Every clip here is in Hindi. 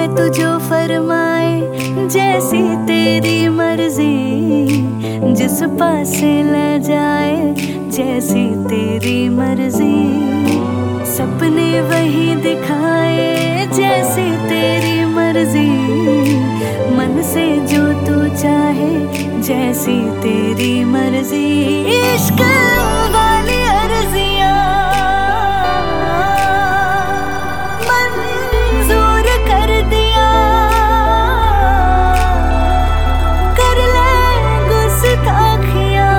तू जो फरमाए जैसी तेरी मर्जी, जिस पासे ले जाए जैसी तेरी मर्जी, सपने वही दिखाए जैसी तेरी मर्जी, मन से जो तू चाहे जैसी तेरी मर्जी। इश्क वाली अर्जियां मंजूर कर दिया, कर ले गुस्ताखियां,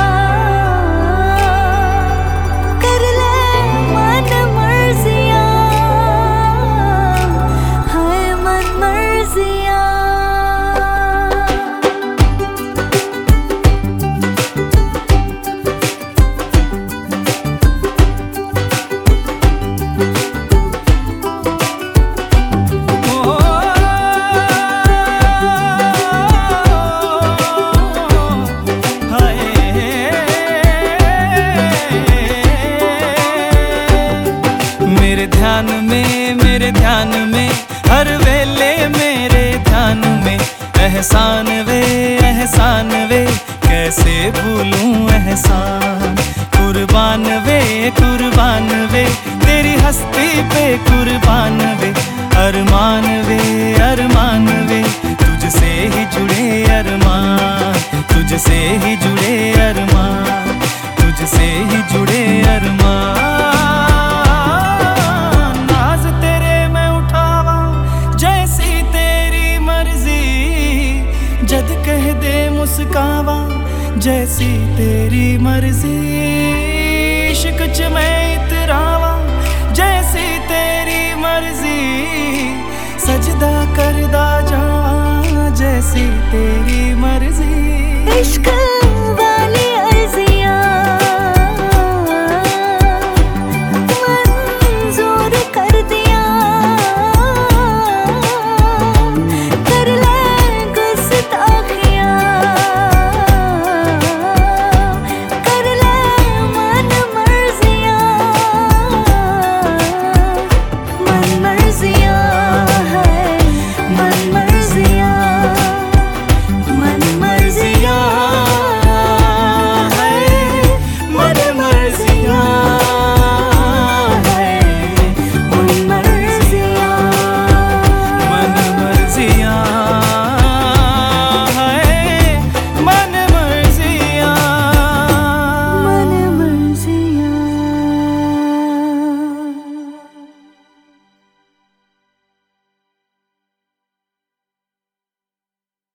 कर ले मन मर्जियां, हाय मन मर्जियां। मेरे ध्यान में हर वेले मेरे ध्यान में एहसान वे कैसे भूलूं एहसान। कुर्बान वे तेरी हस्ती पे कुर्बान वे, अरमान वे तुझसे ही जुड़े अरमान, तुझसे ही जुड़े अरमान, तुझसे ही जुड़े अरमान। जद कह दे मुस्कावा जैसी तेरी मर्जी, इश्क च मैं इतरावा जैसी तेरी मर्जी, सजदा करदा जावा जैसी तेरी मर्जी। इश्क